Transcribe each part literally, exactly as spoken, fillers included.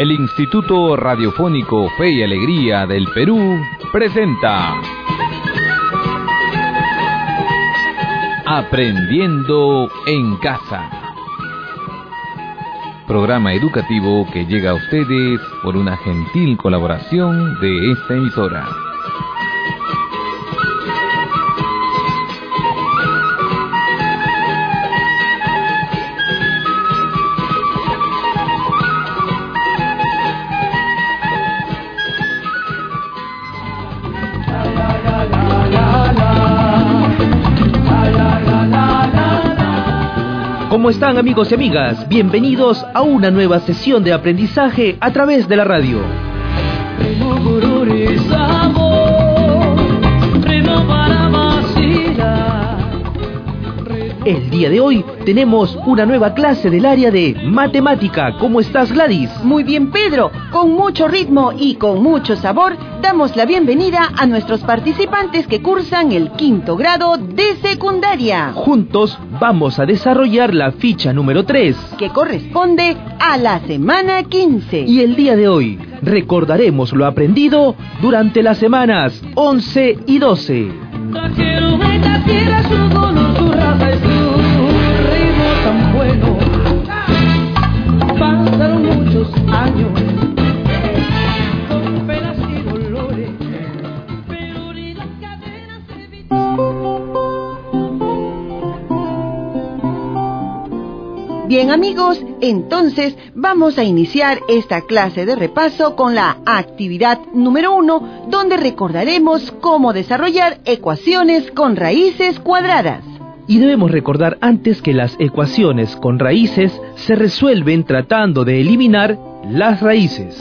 El Instituto Radiofónico Fe y Alegría del Perú presenta Aprendiendo en Casa, programa educativo que llega a ustedes por una gentil colaboración de esta emisora. ¿Cómo están, amigos y amigas? Bienvenidos a una nueva sesión de aprendizaje a través de la radio. El día de hoy tenemos una nueva clase del área de matemática. ¿Cómo estás, Gladys? Muy bien, Pedro. Con mucho ritmo y con mucho sabor, damos la bienvenida a nuestros participantes que cursan el quinto grado de secundaria. Juntos vamos a desarrollar la ficha número tres, que corresponde a la semana quince. Y el día de hoy recordaremos lo aprendido durante las semanas once y doce. Pasaron muchos años con penas y dolores, pero ni las cadenas se... Bien, amigos, entonces vamos a iniciar esta clase de repaso con la actividad número uno, donde recordaremos cómo desarrollar ecuaciones con raíces cuadradas. Y debemos recordar antes que las ecuaciones con raíces se resuelven tratando de eliminar las raíces.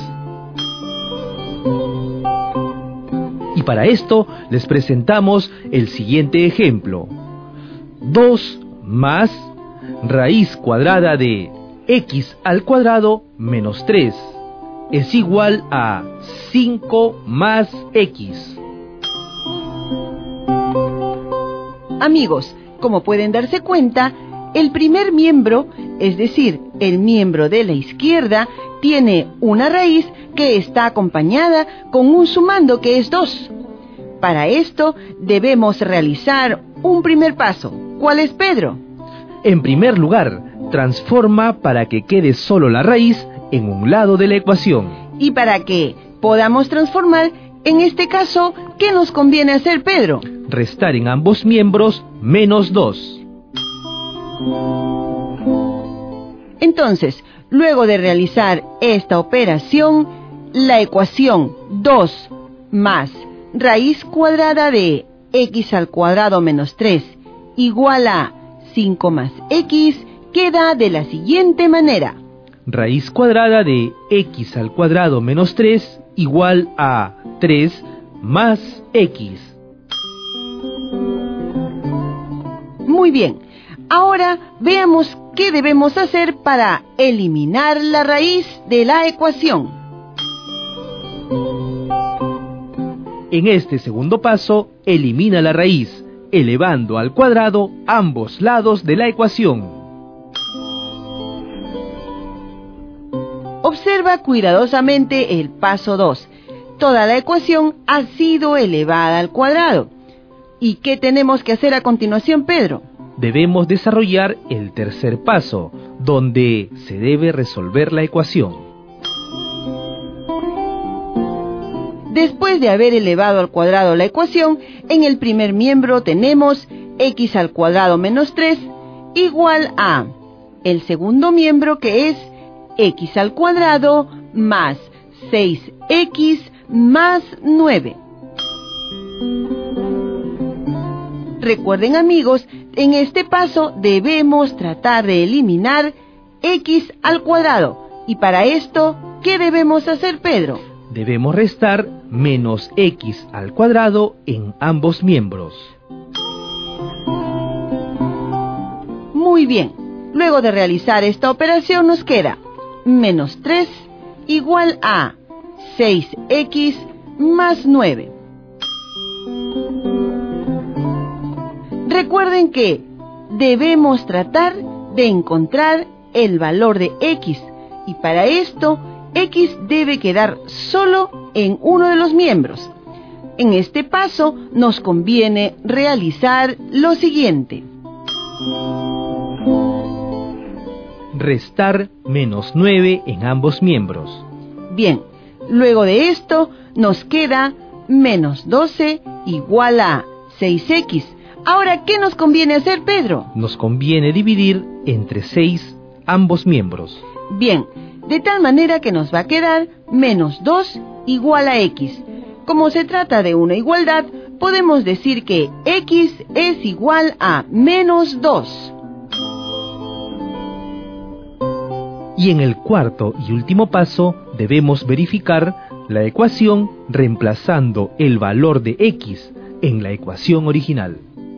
Y para esto les presentamos el siguiente ejemplo. dos más raíz cuadrada de x al cuadrado menos tres es igual a cinco más x. Amigos, como pueden darse cuenta, el primer miembro, es decir, el miembro de la izquierda, tiene una raíz que está acompañada con un sumando que es dos. Para esto debemos realizar un primer paso. ¿Cuál es, Pedro? En primer lugar, transforma para que quede solo la raíz en un lado de la ecuación. Y para que podamos transformar, en este caso, ¿qué nos conviene hacer, Pedro? Restar en ambos miembros menos dos. Entonces, luego de realizar esta operación, la ecuación dos más raíz cuadrada de x al cuadrado menos tres igual a cinco más x queda de la siguiente manera. Raíz cuadrada de x al cuadrado menos tres igual a tres más x. Muy bien, ahora veamos qué debemos hacer para eliminar la raíz de la ecuación. En este segundo paso, elimina la raíz, elevando al cuadrado ambos lados de la ecuación. Observa cuidadosamente el paso dos. Toda la ecuación ha sido elevada al cuadrado. ¿Y qué tenemos que hacer a continuación, Pedro? Debemos desarrollar el tercer paso, donde se debe resolver la ecuación. Después de haber elevado al cuadrado la ecuación, en el primer miembro tenemos x al cuadrado menos tres igual a el segundo miembro, que es x al cuadrado más seis x más nueve. Recuerden, amigos, en este paso debemos tratar de eliminar x al cuadrado. Y para esto, ¿qué debemos hacer, Pedro? Debemos restar menos x al cuadrado en ambos miembros. Muy bien. Luego de realizar esta operación nos queda menos tres igual a seis x más nueve. Recuerden que debemos tratar de encontrar el valor de x y para esto X debe quedar solo en uno de los miembros. En este paso nos conviene realizar lo siguiente. Restar menos nueve en ambos miembros. Bien, luego de esto nos queda menos doce igual a seis equis. Ahora, ¿qué nos conviene hacer, Pedro? Nos conviene dividir entre seis ambos miembros. Bien, de tal manera que nos va a quedar menos dos igual a X. Como se trata de una igualdad, podemos decir que X es igual a menos dos. Y en el cuarto y último paso debemos verificar la ecuación reemplazando el valor de X en la ecuación original.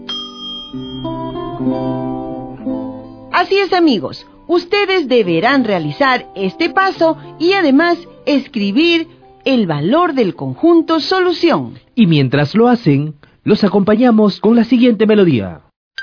Así es, amigos. Ustedes deberán realizar este paso y además escribir el valor del conjunto solución. Y mientras lo hacen, los acompañamos con la siguiente melodía.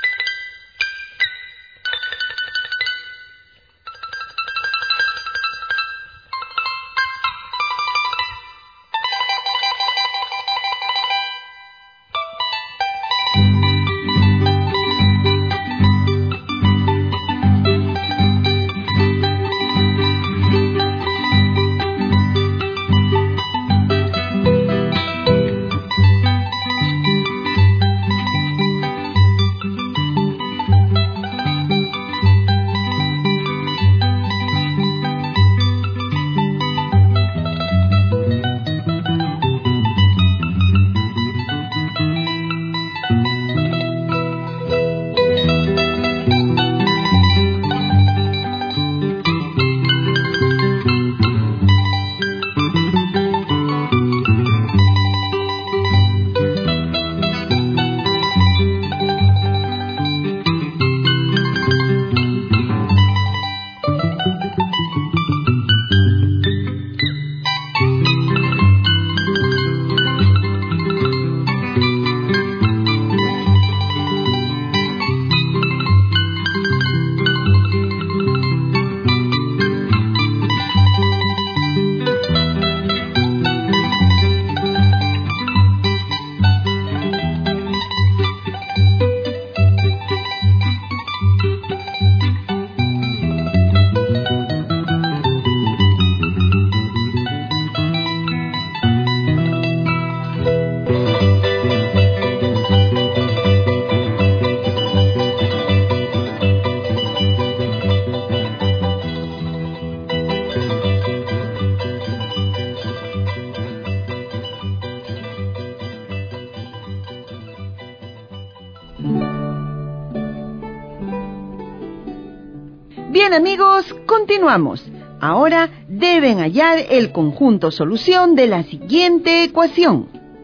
Bien, amigos, continuamos. Ahora deben hallar el conjunto solución de la siguiente ecuación.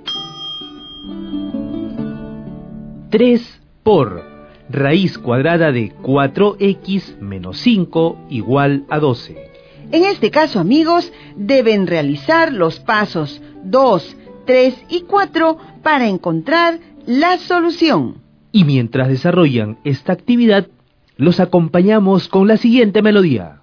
tres por raíz cuadrada de cuatro equis menos cinco igual a doce. En este caso, amigos, deben realizar los pasos dos, tres y cuatro para encontrar la solución. Y mientras desarrollan esta actividad, los acompañamos con la siguiente melodía.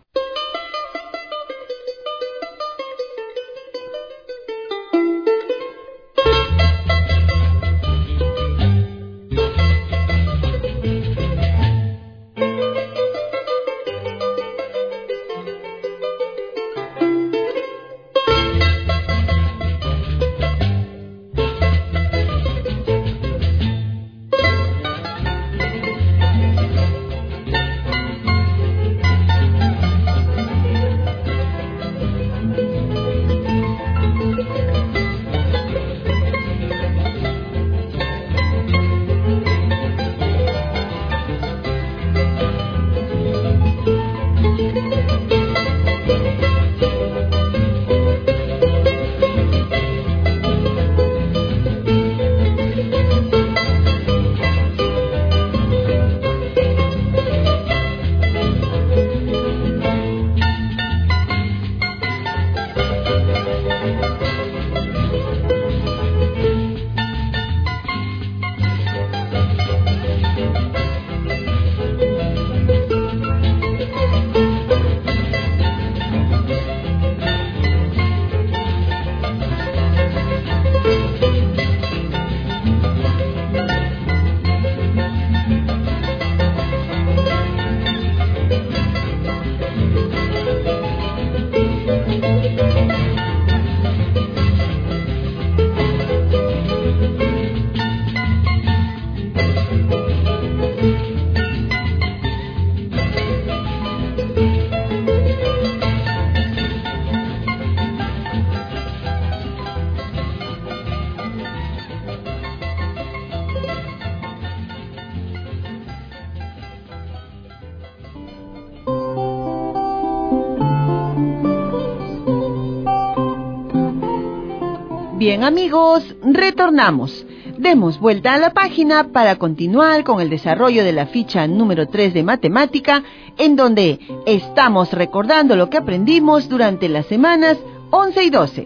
Bien amigos, retornamos. Demos vuelta a la página para continuar con el desarrollo de la ficha número tres de matemática, en donde estamos recordando lo que aprendimos durante las semanas once y doce.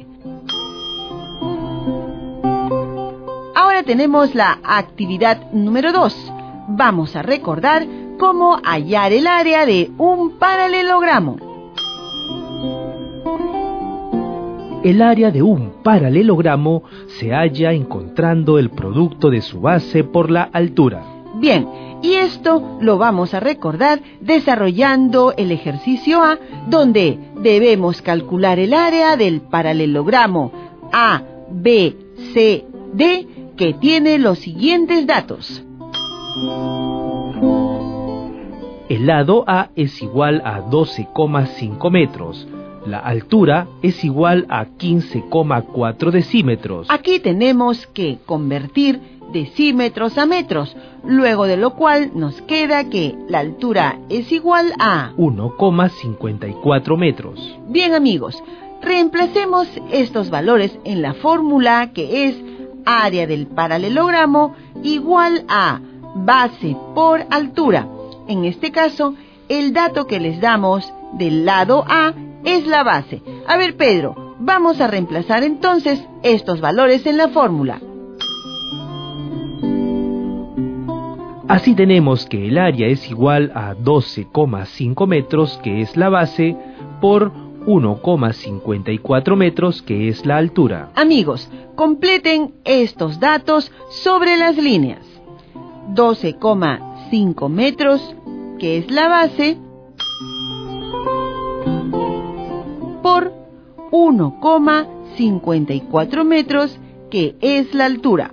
Ahora tenemos la actividad número dos. Vamos a recordar cómo hallar el área de un paralelogramo. El área de un paralelogramo se halla encontrando el producto de su base por la altura. Bien, y esto lo vamos a recordar desarrollando el ejercicio A, donde debemos calcular el área del paralelogramo A, B, C, D, que tiene los siguientes datos. El lado A es igual a doce coma cinco metros. La altura es igual a quince coma cuatro decímetros. Aquí tenemos que convertir decímetros a metros, luego de lo cual nos queda que la altura es igual a uno coma cincuenta y cuatro metros. Bien amigos, reemplacemos estos valores en la fórmula que es área del paralelogramo igual a base por altura. En este caso, el dato que les damos del lado A es la base. A ver, Pedro, vamos a reemplazar entonces estos valores en la fórmula. Así tenemos que el área es igual a doce coma cinco metros, que es la base, por uno coma cincuenta y cuatro metros, que es la altura. Amigos, completen estos datos sobre las líneas. doce coma cinco metros, que es la base, por uno coma cincuenta y cuatro metros, que es la altura.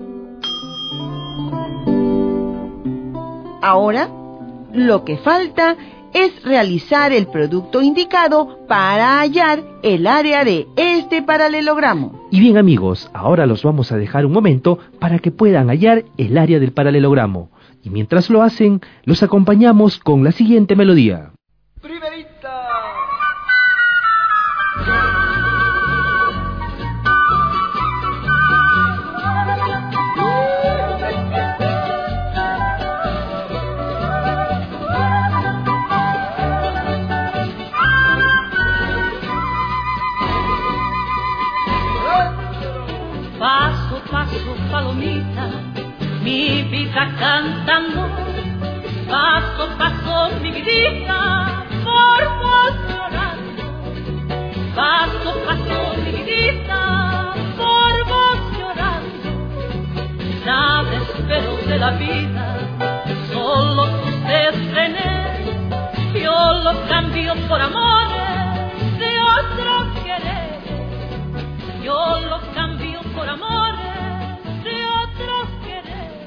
Ahora, lo que falta es realizar el producto indicado para hallar el área de este paralelogramo. Y bien amigos, ahora los vamos a dejar un momento para que puedan hallar el área del paralelogramo. Y mientras lo hacen, los acompañamos con la siguiente melodía. Primerita. Paso, paso, palomita, mi vida cantando. Paso, paso, mi vidita, por vos llorando. Paso, paso, mi vidita, por vos llorando. Nada espero de la vida, solo usted tener. Yo lo cambio por amores de otro querer. Yo lo cambio por amores de otros querer.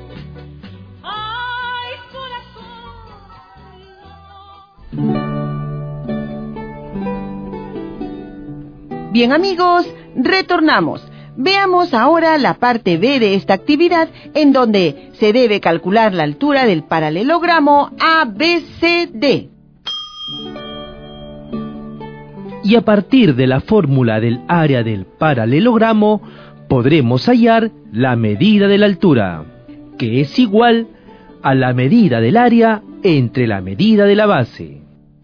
Ay, corazón. Bien amigos, retornamos. Veamos ahora la parte B de esta actividad, en donde se debe calcular la altura del paralelogramo A B C D. Y a partir de la fórmula del área del paralelogramo, podremos hallar la medida de la altura, que es igual a la medida del área entre la medida de la base.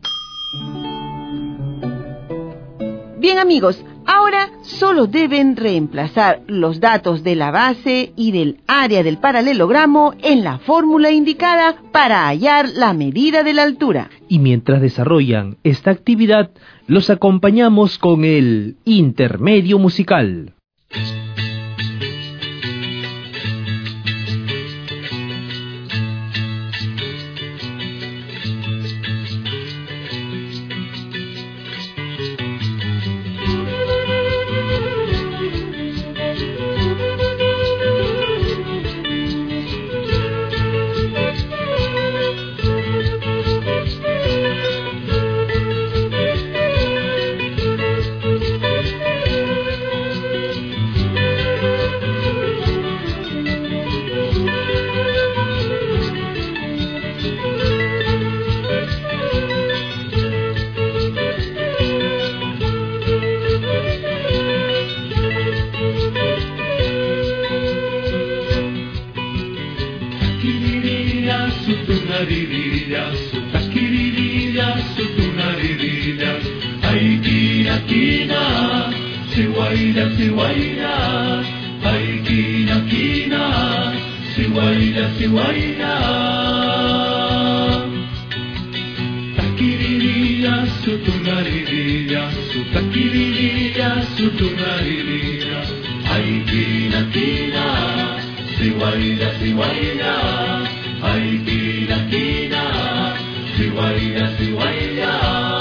Bien amigos, ahora solo deben reemplazar los datos de la base y del área del paralelogramo en la fórmula indicada para hallar la medida de la altura. Y mientras desarrollan esta actividad, los acompañamos con el intermedio musical. naririlla, su tasquirilla, su tunaririlla. Ay, quina, quina, si guaira, si guaira. Ay, quina, quina, si guaira, si guaira. Tasquirilla, su tunaririlla, su tasquirilla, su tunaririlla. Ay, quina, quina, si guaira, si guaira. Ay, quina, quina, si guaira, si guaira.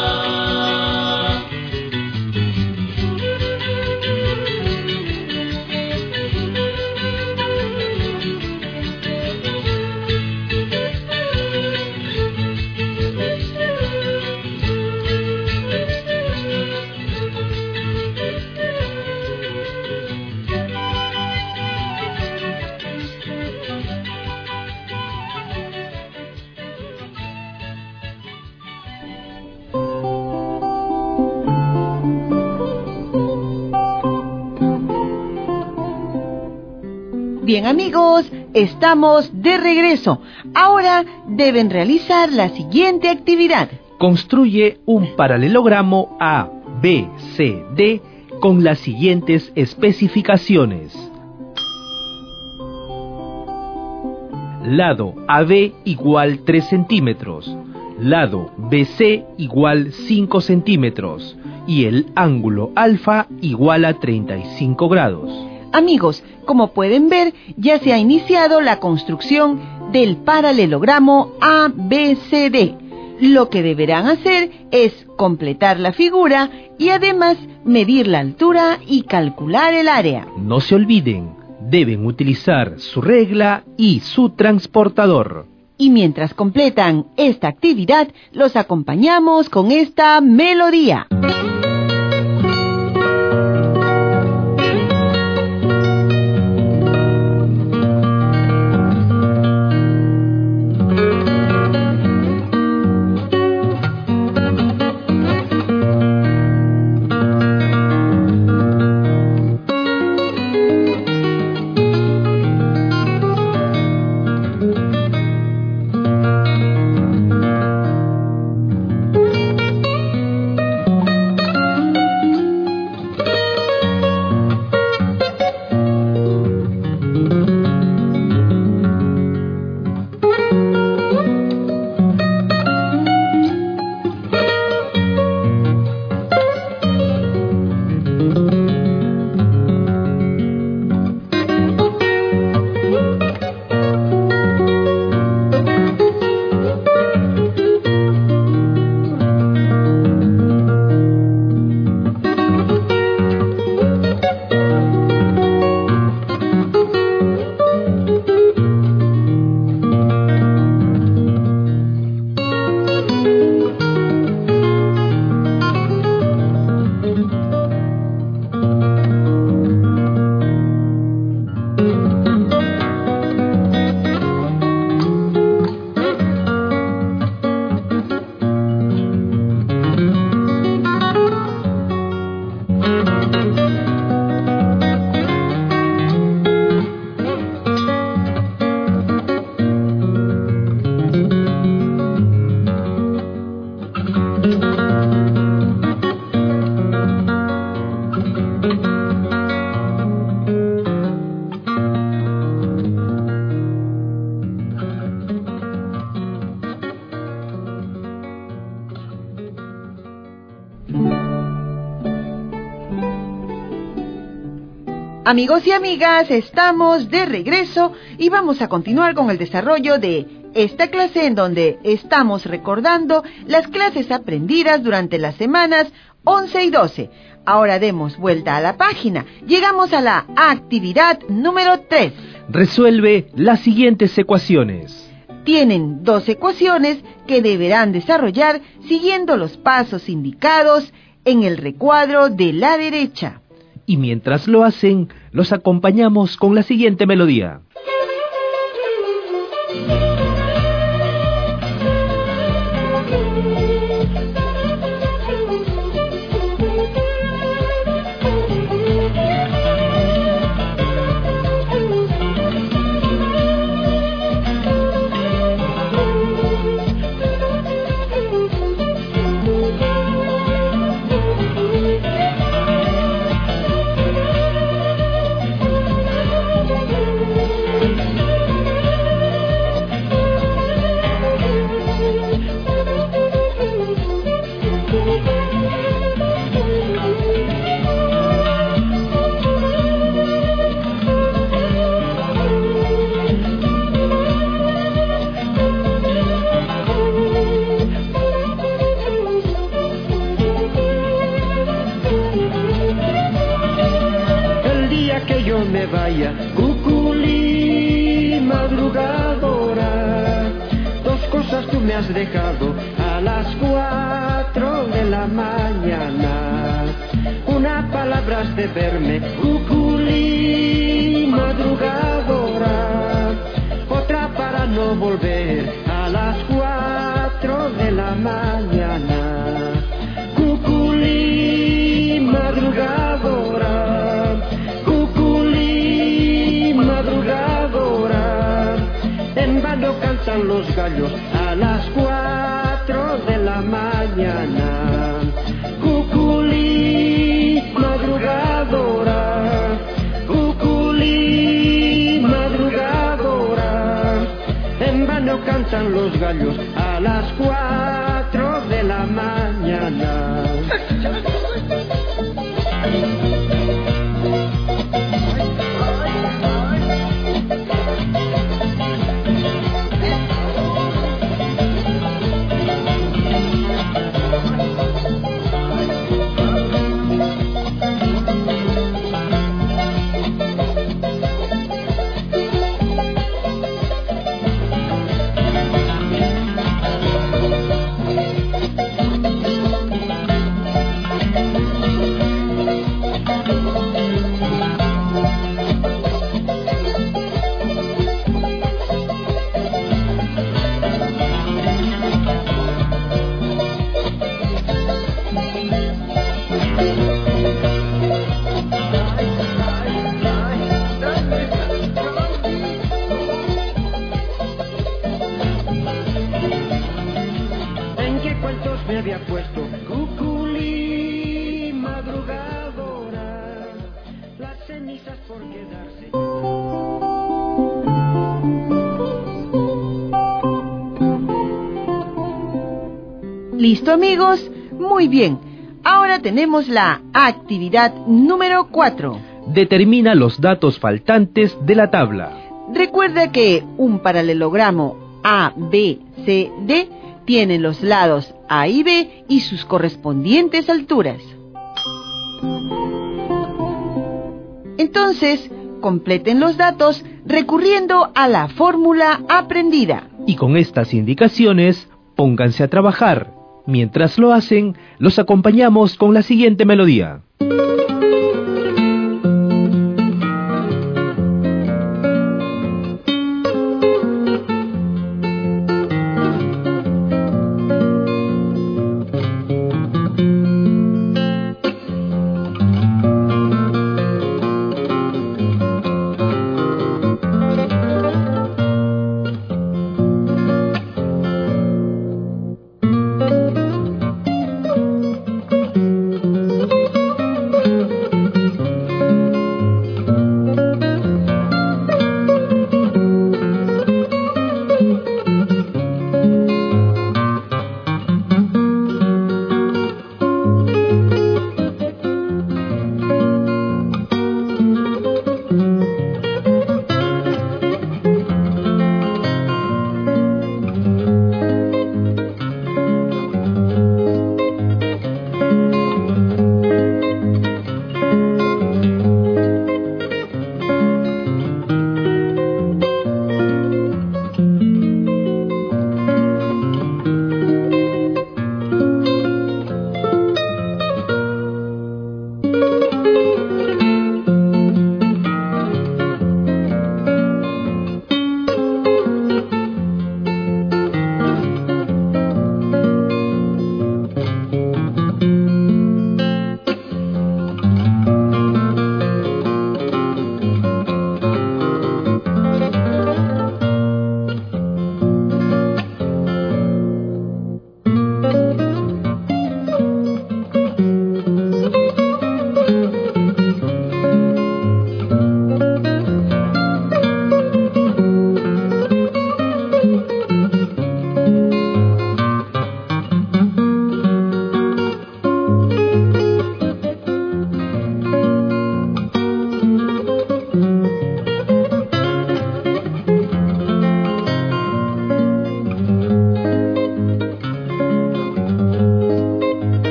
Bien amigos, estamos de regreso. Ahora deben realizar la siguiente actividad. Construye un paralelogramo A, B, C, D con las siguientes especificaciones. Lado A B igual tres centímetros, lado B C igual cinco centímetros y el ángulo alfa igual a treinta y cinco grados. Amigos, como pueden ver, ya se ha iniciado la construcción del paralelogramo A B C D. Lo que deberán hacer es completar la figura y además medir la altura y calcular el área. No se olviden, deben utilizar su regla y su transportador. Y mientras completan esta actividad, los acompañamos con esta melodía. Amigos y amigas, estamos de regreso y vamos a continuar con el desarrollo de esta clase en donde estamos recordando las clases aprendidas durante las semanas once y doce. Ahora demos vuelta a la página. Llegamos a la actividad número tres. Resuelve las siguientes ecuaciones. Tienen dos ecuaciones que deberán desarrollar siguiendo los pasos indicados en el recuadro de la derecha. Y mientras lo hacen, los acompañamos con la siguiente melodía. vaya. Cuculí, madrugadora, dos cosas tú me has dejado a las cuatro de la mañana. Una palabra has de verme, cuculí, madrugadora, otra para no volver a las cuatro de la mañana. Cuculí, madrugadora, cuculí, madrugadora, en vano cantan los gallos a las cuatro de la mañana. Cuculí, madrugadora, cuculí, madrugadora, en vano cantan los gallos a las cuatro de la mañana. ¿Listo, amigos? Muy bien. Ahora tenemos la actividad número cuatro. Determina los datos faltantes de la tabla. Recuerda que un paralelogramo A, B, C, D tiene los lados A y B y sus correspondientes alturas. Entonces, completen los datos recurriendo a la fórmula aprendida. Y con estas indicaciones, pónganse a trabajar. Mientras lo hacen, los acompañamos con la siguiente melodía.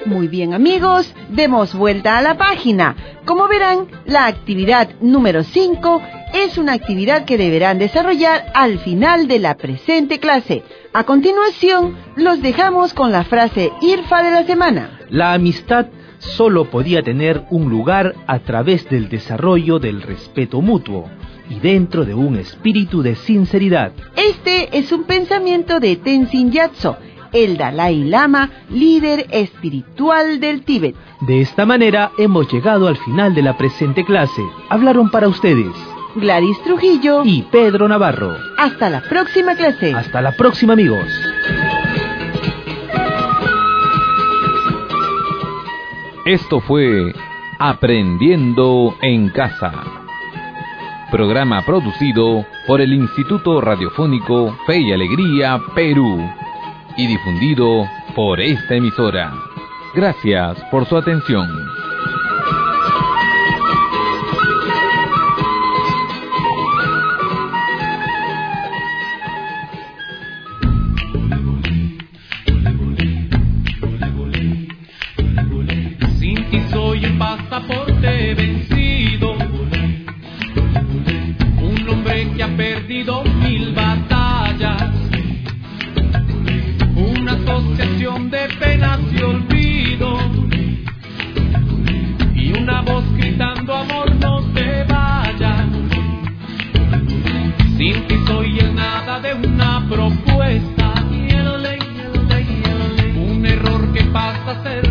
Muy bien, amigos, demos vuelta a la página. Como verán, la actividad número cinco es una actividad que deberán desarrollar al final de la presente clase. A continuación, los dejamos con la frase IRFA de la semana. La amistad solo podía tener un lugar a través del desarrollo del respeto mutuo y dentro de un espíritu de sinceridad. Este es un pensamiento de Tenzin Gyatso, el Dalai Lama, líder espiritual del Tíbet. De esta manera hemos llegado al final de la presente clase. Hablaron para ustedes Gladys Trujillo y Pedro Navarro. Hasta la próxima clase. Hasta la próxima, amigos. Esto fue Aprendiendo en Casa, programa producido por el Instituto Radiofónico Fe y Alegría Perú y difundido por esta emisora. Gracias por su atención. Sin ti soy un pasaporte vencido, un hombre que ha perdido mil batallas, una asociación de penas y olvido, y una voz gritando amor no te vayas. Sin ti soy el nada de una propuesta, un error que pasa a ser